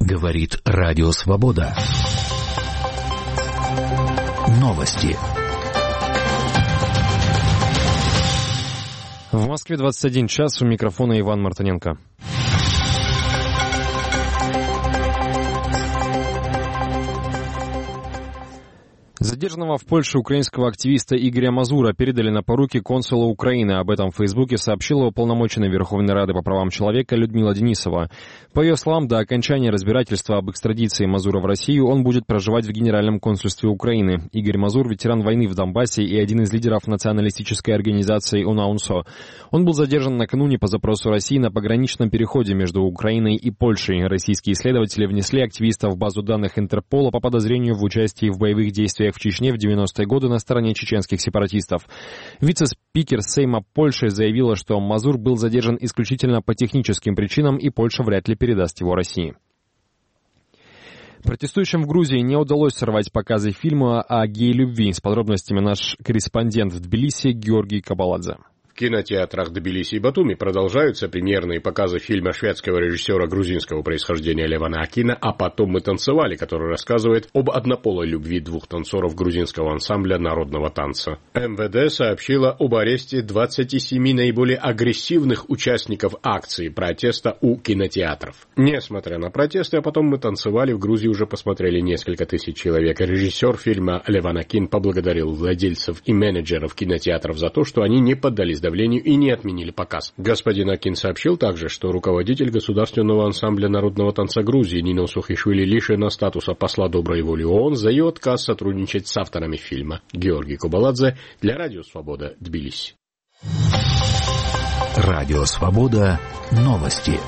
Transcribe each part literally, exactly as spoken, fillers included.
Говорит Радио Свобода. Новости. В Москве двадцать один час, у микрофона Иван Мартыненко. Задержанного в Польше украинского активиста Игоря Мазура передали на поруки консула Украины. Об этом в Фейсбуке сообщила уполномоченная Верховной Рады по правам человека Людмила Денисова. По ее словам, до окончания разбирательства об экстрадиции Мазура в Россию он будет проживать в Генеральном консульстве Украины. Игорь Мазур – ветеран войны в Донбассе и один из лидеров националистической организации УНАУНСО. Он был задержан накануне по запросу России на пограничном переходе между Украиной и Польшей. Российские исследователи внесли активиста в базу данных Интерпола по подозрению в участии в боевых действиях в Чечне в девяностые годы на стороне чеченских сепаратистов. Вице-спикер Сейма Польши заявила, что Мазур был задержан исключительно по техническим причинам, и Польша вряд ли передаст его России. Протестующим в Грузии не удалось сорвать показы фильма о гей-любви. С подробностями наш корреспондент в Тбилиси Георгий Кабаладзе. В кинотеатрах Тбилиси и Батуми продолжаются премьерные показы фильма шведского режиссера грузинского происхождения Левана Акина «А потом мы танцевали», который рассказывает об однополой любви двух танцоров грузинского ансамбля народного танца. эм вэ дэ сообщила об аресте двадцати семи наиболее агрессивных участников акции протеста у кинотеатров. Несмотря на протесты «А потом мы танцевали», в Грузии уже посмотрели несколько тысяч человек. Режиссер фильма Леван Акин поблагодарил владельцев и менеджеров кинотеатров за то, что они не поддались давлению и не отменили показ. Господин Акин сообщил также, что руководитель государственного ансамбля народного танца Грузии Нино Сухишвили лишена статуса посла доброй воли ООН за ее отказ сотрудничать с авторами фильма. Георгий Кабаладзе для Радио Свобода, Тбилиси. Радио Свобода. Новости.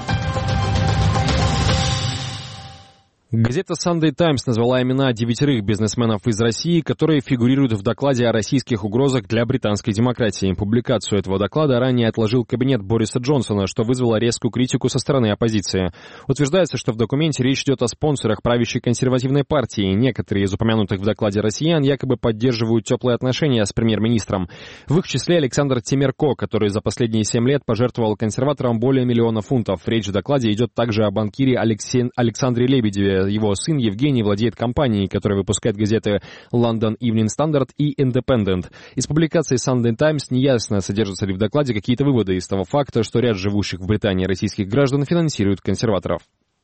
Газета Sunday Times назвала имена девятерых бизнесменов из России, которые фигурируют в докладе о российских угрозах для британской демократии. Публикацию этого доклада ранее отложил кабинет Бориса Джонсона, что вызвало резкую критику со стороны оппозиции. Утверждается, что в документе речь идет о спонсорах правящей консервативной партии. Некоторые из упомянутых в докладе россиян якобы поддерживают теплые отношения с премьер-министром. В их числе Александр Темирко, который за последние семь лет пожертвовал консерваторам более миллиона фунтов. Речь в докладе идет также о банкире Алексей... Александре Лебедеве. Его сын Евгений владеет компанией, которая выпускает газеты London Evening Standard и Independent. Из публикации Sunday Times неясно, содержатся ли в докладе какие-то выводы из того факта, что ряд живущих в Британии российских граждан финансируют консерваторов.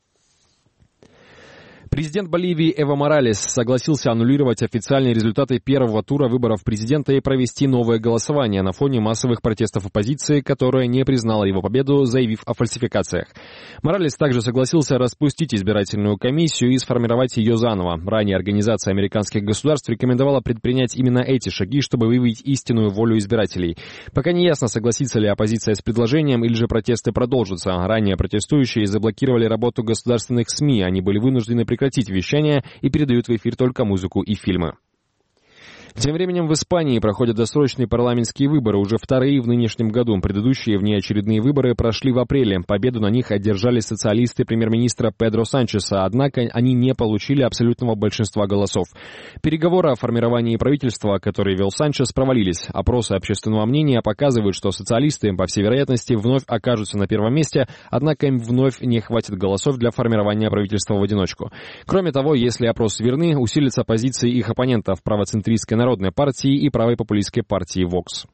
Президент Боливии Эво Моралес согласился аннулировать официальные результаты первого тура выборов президента и провести новое голосование на фоне массовых протестов оппозиции, которая не признала его победу, заявив о фальсификациях. Моралес также согласился распустить избирательную комиссию и сформировать ее заново. Ранее Организация американских государств рекомендовала предпринять именно эти шаги, чтобы выявить истинную волю избирателей. Пока не ясно, согласится ли оппозиция с предложением или же протесты продолжатся. Ранее протестующие заблокировали работу государственных СМИ, они были вынуждены прекратить вещание и передают в эфир только музыку и фильмы. Тем временем в Испании проходят досрочные парламентские выборы, уже вторые в нынешнем году. Предыдущие внеочередные выборы прошли в апреле. Победу на них одержали социалисты премьер-министра Педро Санчеса, однако они не получили абсолютного большинства голосов. Переговоры о формировании правительства, которые вел Санчес, провалились. Опросы общественного мнения показывают, что социалисты, по всей вероятности, вновь окажутся на первом месте, однако им вновь не хватит голосов для формирования правительства в одиночку. Кроме того, если опросы верны, усилятся позиции их оппонентов правоцентристской Народной партии и правой популистской партии Vox.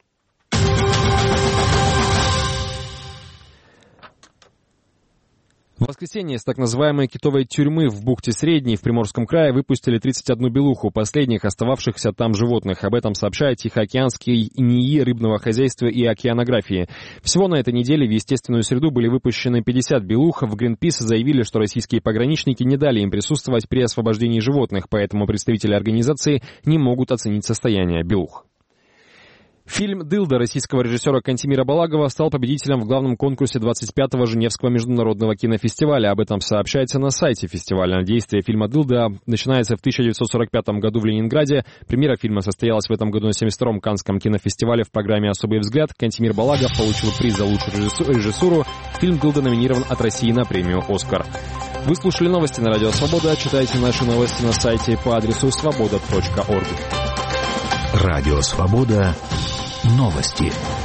В воскресенье из так называемой китовой тюрьмы в бухте Средней в Приморском крае выпустили тридцать одну белуху, последних остававшихся там животных. Об этом сообщает Тихоокеанский НИИ рыбного хозяйства и океанографии. Всего на этой неделе в естественную среду были выпущены пятьдесят белух. В Greenpeace заявили, что российские пограничники не дали им присутствовать при освобождении животных, поэтому представители организации не могут оценить состояние белух. Фильм «Дылда» российского режиссера Кантемира Балагова стал победителем в главном конкурсе двадцать пятого Женевского международного кинофестиваля. Об этом сообщается на сайте фестиваля. Действие фильма «Дылда» начинается в тысяча девятьсот сорок пятом году в Ленинграде. Премьера фильма состоялась в этом году на семьдесят втором Каннском кинофестивале в программе «Особый взгляд». Кантемир Балагов получил приз за лучшую режиссуру. Фильм «Дылда» номинирован от России на премию «Оскар». Вы слушали новости на Радио Свобода. Читайте наши новости на сайте по адресу свобода точка орг. Радио Свобода. Новости.